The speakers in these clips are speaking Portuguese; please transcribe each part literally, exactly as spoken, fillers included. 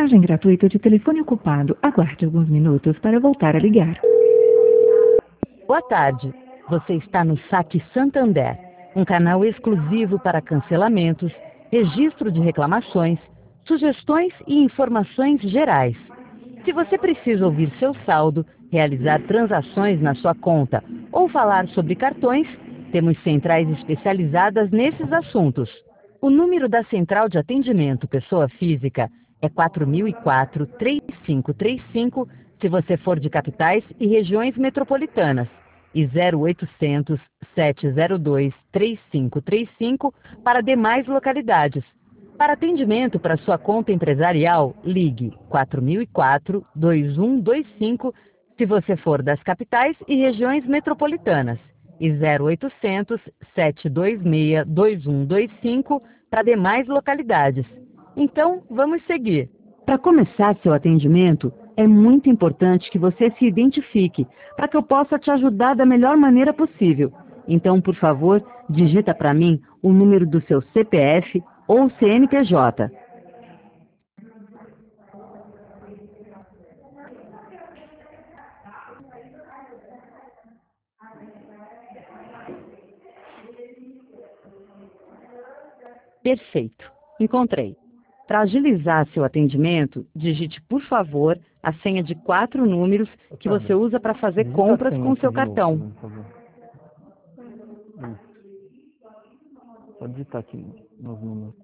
Mensagem gratuita de telefone ocupado. Aguarde alguns minutos para voltar a ligar. Boa tarde. Você está no Saque Santander, um canal exclusivo para cancelamentos, registro de reclamações, sugestões e informações gerais. Se você precisa ouvir seu saldo, realizar transações na sua conta ou falar sobre cartões, temos centrais especializadas nesses assuntos. O número da Central de Atendimento Pessoa Física é quatro mil e quatro, três cinco três cinco se você for de capitais e regiões metropolitanas e zero oitocentos, sete zero dois, três cinco três cinco para demais localidades. Para atendimento para sua conta empresarial, ligue quatro mil e quatro, dois um dois cinco se você for das capitais e regiões metropolitanas e zero oitocentos, sete dois seis, dois um dois cinco para demais localidades. Então, vamos seguir. Para começar seu atendimento, é muito importante que você se identifique, para que eu possa te ajudar da melhor maneira possível. Então, por favor, digita para mim o número do seu C P F ou C N P J. Perfeito. Encontrei. Para agilizar seu atendimento, digite, por favor, a senha de quatro números que você usa para fazer Digita a compras senha com aqui seu de novo, cartão. por favor. Isso. Pode digitar aqui nos números.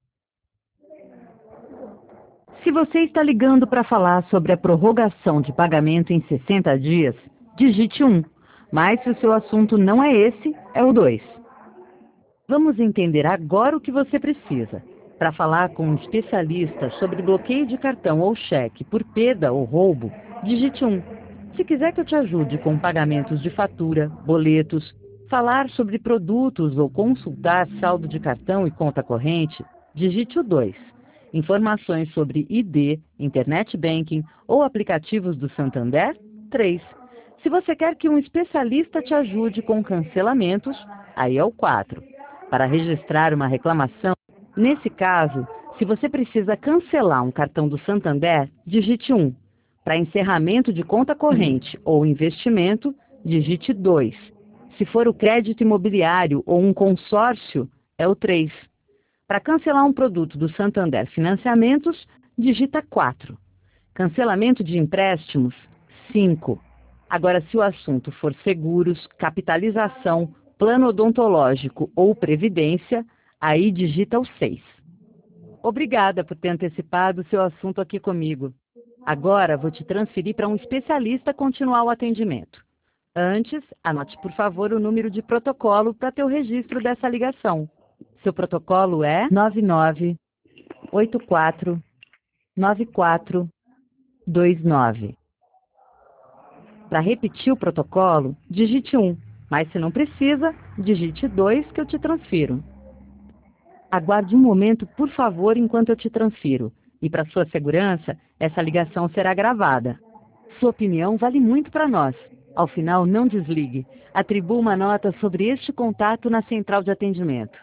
Se você está ligando para falar sobre a prorrogação de pagamento em sessenta dias, digite um. Mas se o seu assunto não é esse, é o dois. Vamos entender agora o que você precisa. Para falar com um especialista sobre bloqueio de cartão ou cheque por perda ou roubo, digite um. Se quiser que eu te ajude com pagamentos de fatura, boletos, falar sobre produtos ou consultar saldo de cartão e conta corrente, digite o dois. Informações sobre I D, Internet Banking ou aplicativos do Santander, três. Se você quer que um especialista te ajude com cancelamentos, aí é o quatro. Para registrar uma reclamação, nesse caso, se você precisa cancelar um cartão do Santander, digite um. Para encerramento de conta corrente ou investimento, digite dois. Se for o crédito imobiliário ou um consórcio, é o três. Para cancelar um produto do Santander Financiamentos, digita quatro. Cancelamento de empréstimos, cinco. Agora, se o assunto for seguros, capitalização, plano odontológico ou previdência, aí digita o seis. Obrigada por ter antecipado seu assunto aqui comigo. Agora vou te transferir para um especialista continuar o atendimento. Antes, anote por favor o número de protocolo para ter o registro dessa ligação. Seu protocolo é nove nove oito quatro nove quatro dois nove. Para repetir o protocolo, digite um, mas se não precisa, digite dois que eu te transfiro. Aguarde um momento, por favor, enquanto eu te transfiro. E para sua segurança, essa ligação será gravada. Sua opinião vale muito para nós. Ao final, não desligue. Atribua uma nota sobre este contato na central de atendimento.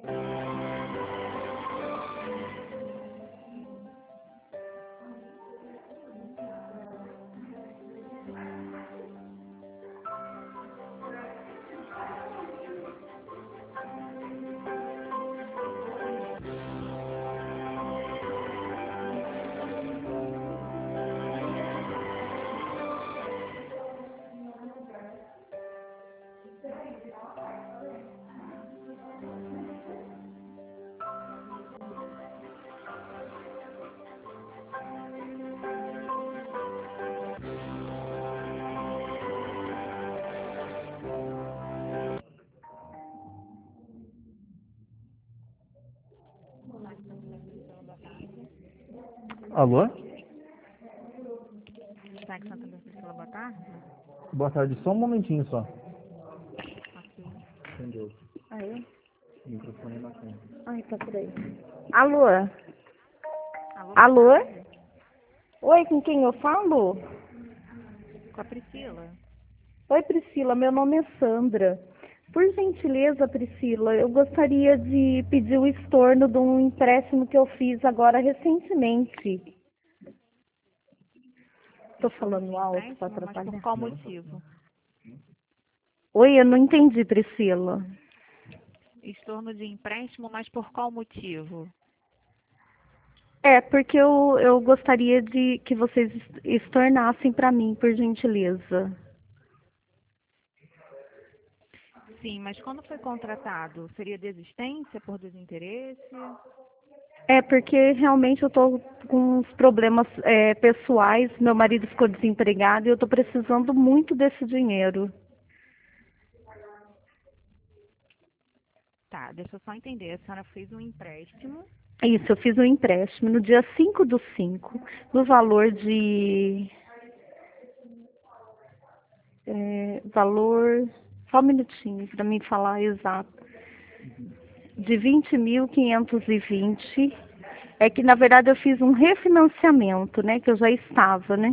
Alô? Tá, que Santander Priscila, boa tarde. Boa tarde, só um momentinho só. Ok. Entendeu? Aí? O microfone na frente. Ai, tá por aí. Alô? Alô? Alô? Oi, com quem eu falo? Com a Priscila. Oi, Priscila, meu nome é Sandra. Por gentileza, Priscila, eu gostaria de pedir o estorno de um empréstimo que eu fiz agora recentemente. Tô falando alto para Empréstimo, mas por atrapalhar. qual motivo? Oi, eu não entendi, Priscila. Estorno de empréstimo, mas por qual motivo? É, porque eu, eu gostaria de que vocês es- estornassem para mim, por gentileza. Sim, mas quando foi contratado, seria desistência por desinteresse? É, porque realmente eu tô com uns problemas é, pessoais, meu marido ficou desempregado e eu tô precisando muito desse dinheiro. Tá, deixa eu só entender. A senhora fez um empréstimo. Isso, eu fiz um empréstimo no dia cinco do cinco, no valor de... é, valor... Só um minutinho para mim falar exato. De vinte mil quinhentos e vinte. É que, na verdade, eu fiz um refinanciamento, né? Que eu já estava, né?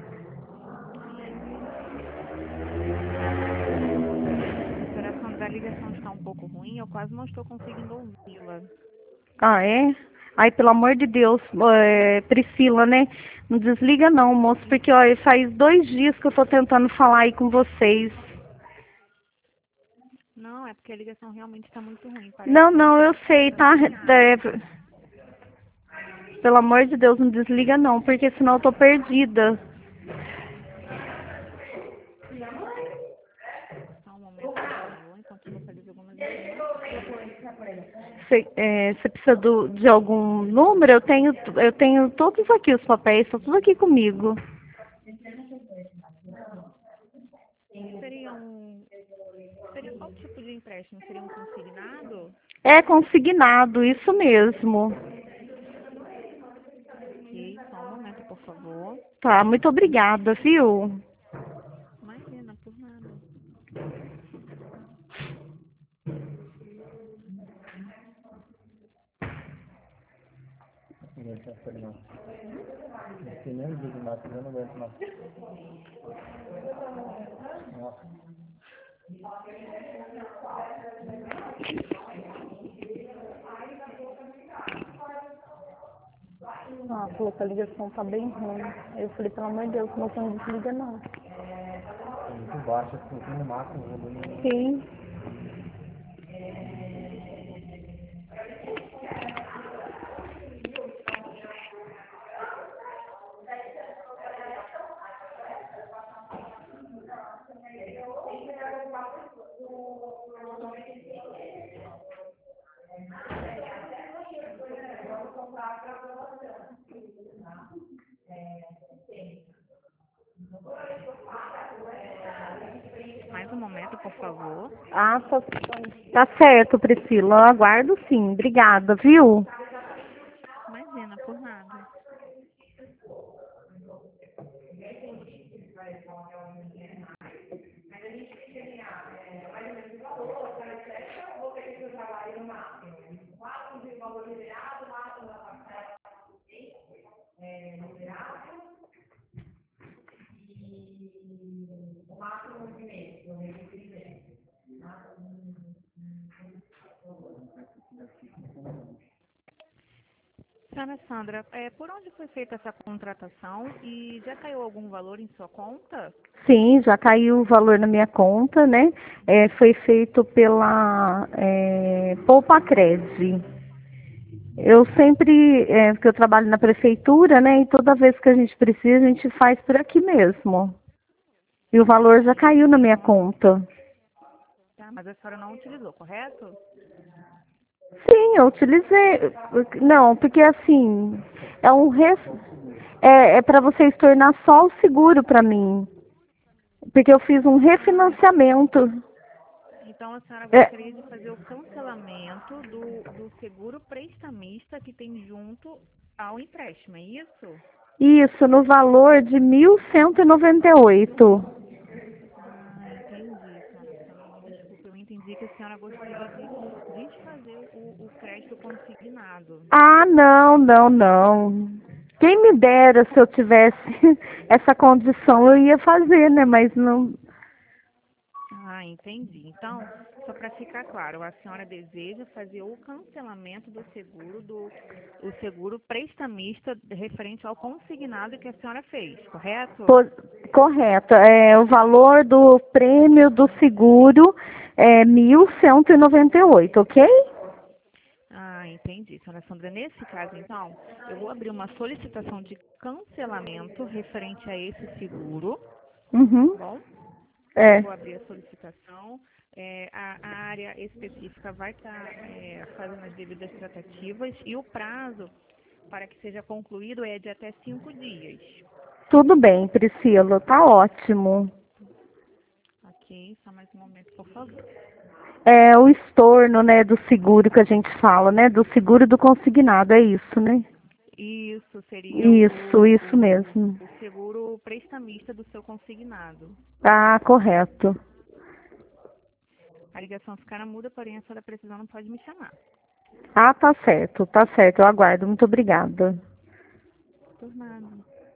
Senhora Sandra, a ligação está um pouco ruim, eu quase não estou conseguindo ouvi-la. Ah, é? Ai, pelo amor de Deus, é, Priscila, né? Não desliga não, moço, porque ó, faz dois dias que eu tô tentando falar aí com vocês. Não, é porque a ligação realmente está muito ruim. Parece Não, que não, eu sei, tá? está É, pelo amor de Deus, não desliga não, porque senão eu tô perdida. só um momento, por favor, enquanto eu localizo algumas informações. Você é, você precisa do, de algum número? Eu tenho, eu tenho todos aqui os papéis, estão tudo aqui comigo. Seria um... Seria qual tipo de empréstimo? Seria um consignado? É consignado, isso mesmo. Ok, só um momento, por favor. Tá, muito obrigada, viu? Imagina, por nada. Esse mesmo dia de março, eu não aguento mais. Nossa. Ah, falou que a ligação tá bem ruim. Aí eu falei, pelo amor de Deus, não não desliga não. É muito baixo, assim, no máximo, o volume. Sim. Mais um momento, por favor. Ah, tá, tá certo, Priscila. Eu aguardo sim. Obrigada, viu? Imagina, por nada. Senhora Sandra, é, por onde foi feita essa contratação e já caiu algum valor em sua conta? Sim, já caiu o valor na minha conta, né? É, foi feito pela é, Poupa Cred. Eu sempre, é, porque eu trabalho na prefeitura, né? E toda vez que a gente precisa, a gente faz por aqui mesmo. E o valor já caiu na minha conta. Tá, mas a senhora não utilizou, correto? Sim, eu utilizei. Não, porque assim, é um res... é, é para vocês tornar só o seguro para mim. Porque eu fiz um refinanciamento. Então a senhora É, gostaria de fazer o cancelamento do, do seguro prestamista que tem junto ao empréstimo, é isso? isso, no valor de mil cento e noventa e oito. Ah, entendi, senhora Sandra. Desculpa, eu entendi que a senhora gostaria de desfazer o, o crédito consignado. Ah, não, não, não. Quem me dera se eu tivesse essa condição, eu ia fazer, né? Mas não. Ah, entendi. Então, só para ficar claro, a senhora deseja fazer o cancelamento do seguro, do o seguro prestamista referente ao consignado que a senhora fez, correto? Po- Correto. É, o valor do prêmio do seguro é mil cento e noventa e oito, ok? Ah, entendi. Senhora Sandra, nesse caso, então, eu vou abrir uma solicitação de cancelamento referente a esse seguro, Uhum. tá bom? É. Vou abrir a solicitação. É, a, a área específica vai estar é, fazendo as devidas tratativas e o prazo para que seja concluído é de até cinco dias. Tudo bem, Priscila, tá ótimo. Ok, só mais um momento, por favor. É o estorno, né, do seguro que a gente fala, né, do seguro do consignado, é isso, né? Isso seria Isso, o, isso o, mesmo. o seguro prestamista do seu consignado. Ah, correto. A ligação ficará muda, porém a senhora precisando pode me chamar. Ah, tá certo, tá certo, eu aguardo. Muito obrigada. Por nada.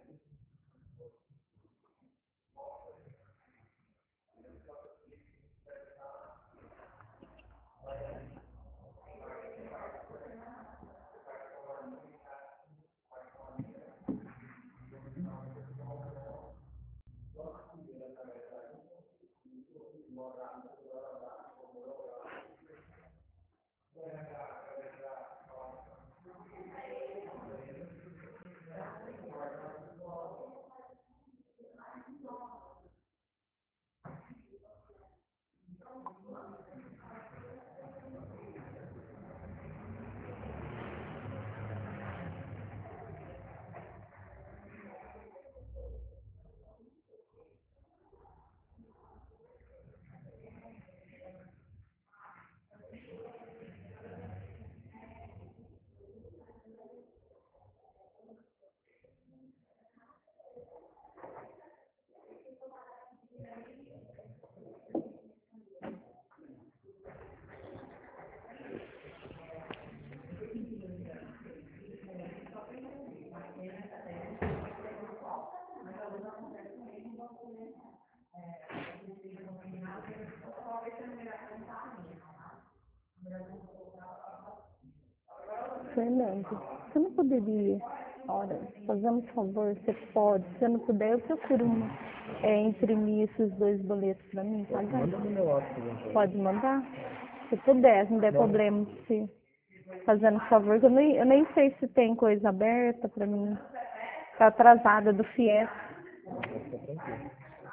Fernando, você não poderia, olha, fazendo um favor, você pode, se não puder, eu procuro uma, é, imprimir esses dois boletos para mim, tá? Manda no meu WhatsApp. Pode mandar? Se puder, não der Não. problema, se fazendo um favor, que eu nem, eu nem sei se tem coisa aberta para mim, tá atrasada do Fies. Fica tranquilo.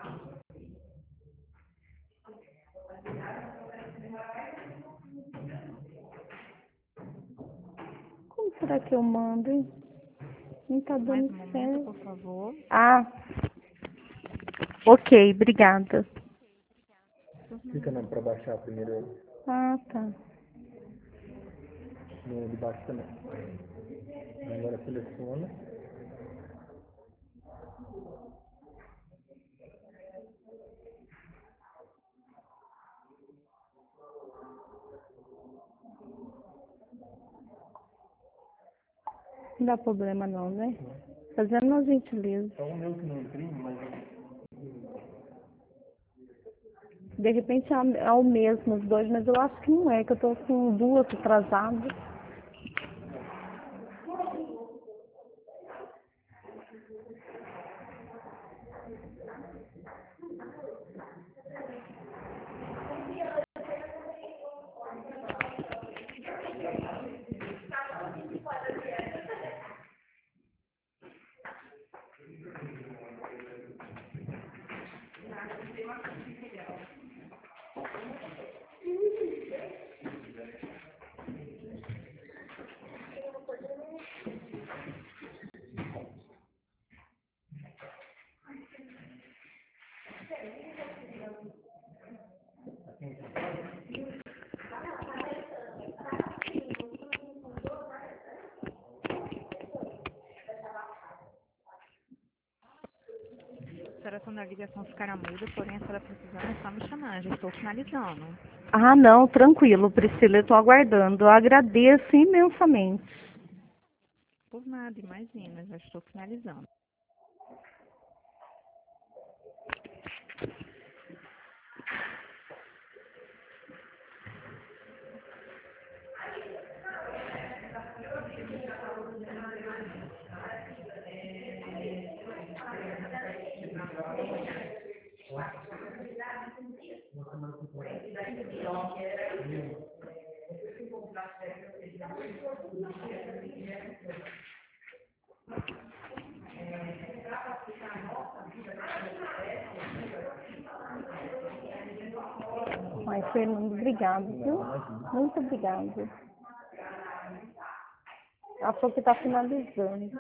Como será que eu mando, hein? Não tá Mais dando um momento, certo. por favor. Ah, ok, obrigada. Fica não, pra baixar primeiro Ah, tá. no de baixo também. Agora seleciona. Não dá problema não, né? Fazendo uma gentileza. É o meu que não imprime, mas De repente é é o mesmo os dois, mas eu acho que não é, que eu tô com duas atrasadas. A senhora quando a ligação ficará muda, porém a senhora precisando é só me chamar, já estou finalizando. Ah, não, tranquilo, Priscila, eu tô aguardando. Eu agradeço imensamente. Por nada, imagina, já estou finalizando. Fernando. Obrigado, viu? Muito obrigada. Ela falou que está finalizando.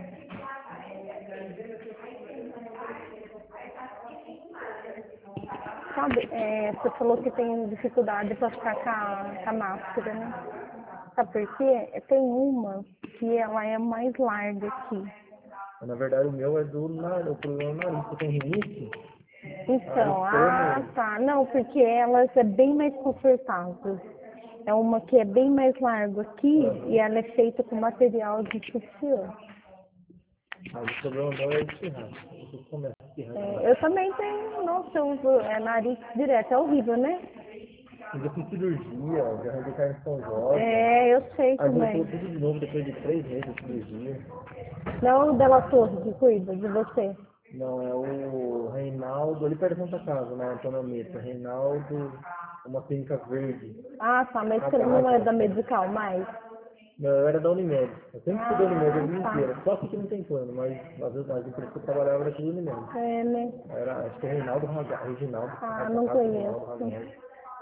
Sabe, é, você falou que tem dificuldade para ficar com a, com a máscara, né? Sabe por quê? Tem uma que ela é mais larga aqui. Na verdade, o meu é do nariz, o problema é o nariz, porque tem rinite. Então, ah, tá. Não, porque elas é bem mais confortável. É uma que é bem mais larga aqui e ela é feita com material de sutiã. Mas o problema meu é espirrar. Eu começo a espirrar. É, eu também tenho, nossa, eu uso é, nariz direto, é horrível, né? Eu já fiz cirurgia, já arranquei carne esponjosa. É, eu sei Aí também. voltou tudo de novo depois de três meses de cirurgia. Não o Della Torre que cuida de você. Não, é o Reinaldo, ali perto da Santa Casa, né? Antonamita. Reinaldo, uma clínica verde. Ah, tá, mas você não é da Medical mais? Não, eu era da Unimed. Eu sempre fui da Unimed a vida Ah, tá. inteira. Só que aqui não tem plano, mas às vezes as empresas que eu trabalhava era tudo Unimed. É, né? Era, acho que é Reinaldo Raga, Reginaldo. Ah, não Raga- Reinaldo conheço. Ragazzi.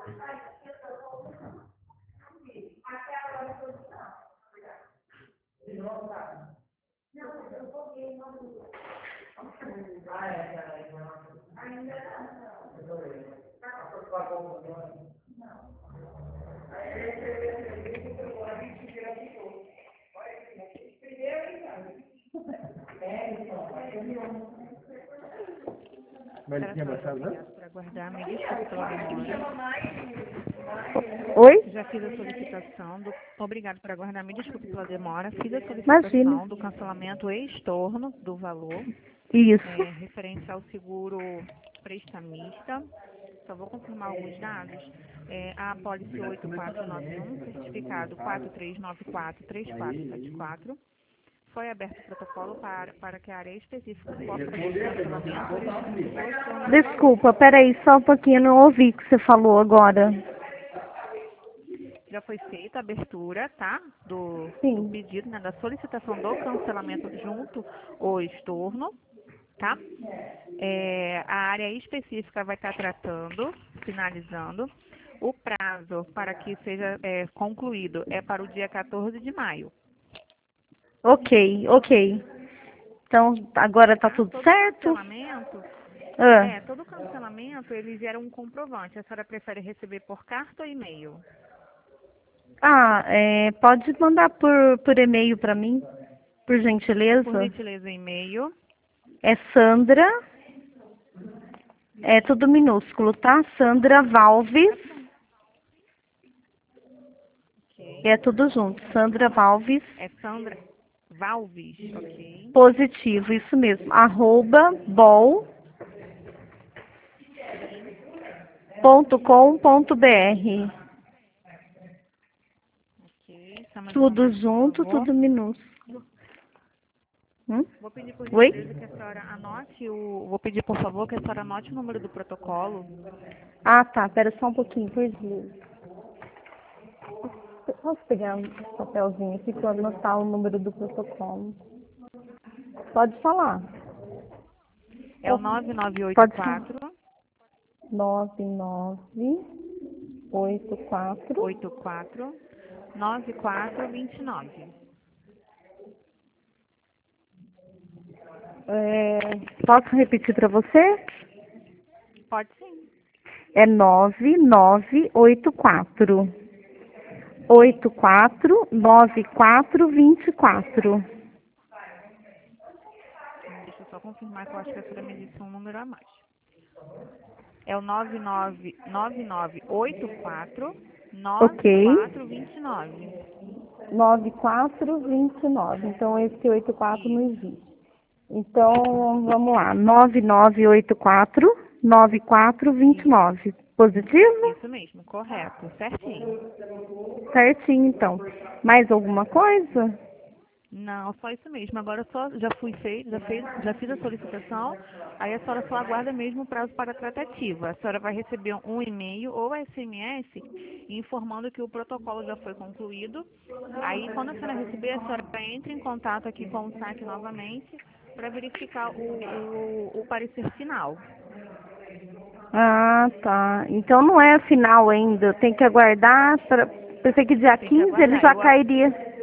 Mas ele tinha baixado, né? Para aguardar, me desculpe pela demora. Oi? Já fiz a solicitação do. Obrigado por aguardar, me desculpe pela demora. Fiz a solicitação Imagina. do cancelamento e estorno do valor, Isso. é, referente ao seguro prestamista. Só vou confirmar alguns dados. É, a apólice oito quatro nove um, certificado quatro três nove quatro três quatro sete quatro. Foi aberto o protocolo para, para que a área específica possa fazer o cancelamento. Desculpa, peraí, só um pouquinho, eu não ouvi o que você falou agora. Já foi feita a abertura, tá? Do, Sim. do pedido, né? Da solicitação do cancelamento junto ao estorno, tá? É, a área específica vai estar tratando, finalizando. O prazo para que seja é, concluído é para o dia quatorze de maio. Ok, ok. Então, agora tá tudo Todo certo? cancelamento, Ah. é, todo cancelamento, ele gera um comprovante. A senhora prefere receber por carta ou e-mail? Ah, é, pode mandar por, por e-mail para mim, por gentileza. Por gentileza, e-mail. É Sandra, é tudo minúsculo, tá? Sandra Valves, Ok. é tudo junto. Sandra Valves, É Sandra Valves, ok. positivo, isso mesmo. Arroba bol ponto com ponto br. Ok. Só mais um Tudo momento, por junto, favor. tudo minúsculo. Hum? Vou pedir por Oi? gentileza que a senhora anote o. Vou pedir, por favor, que a senhora anote o número do protocolo. Ah, tá. Pera só um pouquinho, por gentileza. Posso pegar um papelzinho aqui para anotar o número do protocolo? Pode falar. É o nove nove oito Pode quatro, nove nove oito quatro. oito quatro, nove quatro dois nove. É, posso repetir para você? Pode sim. É nove nove oito quatro. oito quatro nove quatro dois quatro. Deixa eu só confirmar que eu acho que a senhora me disse um número a mais. É o nove nove nove oito quatro, nove quatro dois nove. nove quatro dois nove. Então, esse oito quatro não existe. Então, vamos lá. nove nove oito quatro, nove quatro dois nove. Positivo? Isso mesmo, correto, certinho. Certinho, então. Mais alguma coisa? Não, só isso mesmo. Agora só já fui feito, já fez, já fiz a solicitação, aí a senhora só aguarda mesmo o prazo para tratativa. A senhora vai receber um e-mail ou S M S informando que o protocolo já foi concluído. Aí quando a senhora receber, a senhora entra em contato aqui com o S A C novamente para verificar o, o, o parecer final. Ah, tá. Então não é final ainda. Tem que aguardar. Pra... Pensei que dia Tem que quinze ele aguardar. já Eu, a- cairia.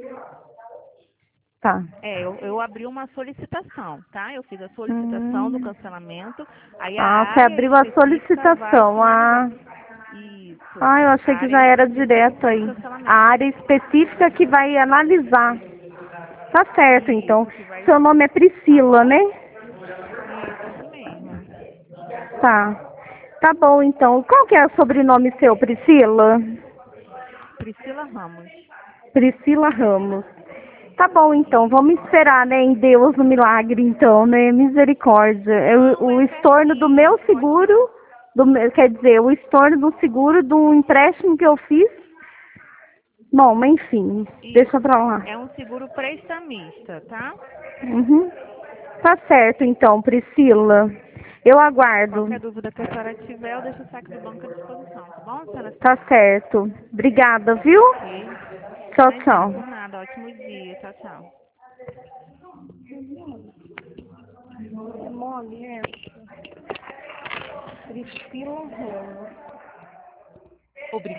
Tá. é, eu, eu abri uma solicitação, tá? Eu fiz a solicitação do Hum. cancelamento, aí a Ah, você área abriu a específica vai solicitação. Ah. finalizar. Isso. Ah, eu A achei que área já era específica direto do aí. A cancelamento. área específica que vai analisar. Tá certo, então. Isso, que vai. Seu nome é Tá Priscila, bom? né? Isso, isso mesmo. Tá. Tá bom, então. Qual que é o sobrenome seu, Priscila? Priscila Ramos. Priscila Ramos. Tá bom, então. Isso. Vamos esperar, né, em Deus, no milagre, então, né? Misericórdia. Eu, Não, o é estorno do pertinho. meu Pode. seguro, do, meu- quer dizer, o estorno do seguro do empréstimo que eu fiz. Bom, mas enfim, deixa Isso. pra lá. É um seguro prestamista, tá? Uhum. Tá certo, então, Priscila. Eu aguardo. Qualquer dúvida que a senhora tiver, eu deixo o saque do banco à disposição, tá bom, senhora? Tá certo. Obrigada, viu? Ok. Tchau, Imagina, tchau. por nada. Ótimo dia. Tchau, tchau. Mole, é. Priscila Ramos. Obrigada.